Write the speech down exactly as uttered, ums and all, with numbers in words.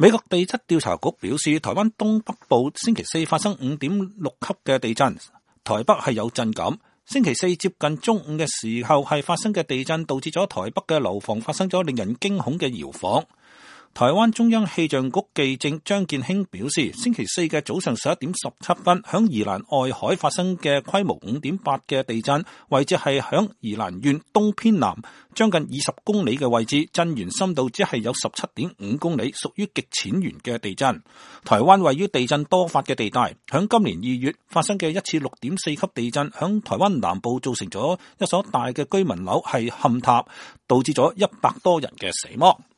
美國地質調查局表示，台灣東北部星期四發生五點六級嘅地震，台北係有震感。星期四接近中午嘅時候係發生嘅地震，導致咗台北嘅樓房發生咗令人驚恐嘅搖晃。台灣中央氣象局技正張建興表示，星期四嘅早上十一點十七分，響宜蘭外海發生嘅規模五點八嘅地震，位置係響宜蘭縣東偏南將近二十公里嘅位置，震源深度只係有十七點五公里，屬於極淺源嘅地震。台灣位於地震多發嘅地帶，響今年二月發生嘅一次六點四級地震，響台灣南部造成咗一所大嘅居民樓係陷塌，導致咗一百多人嘅死亡。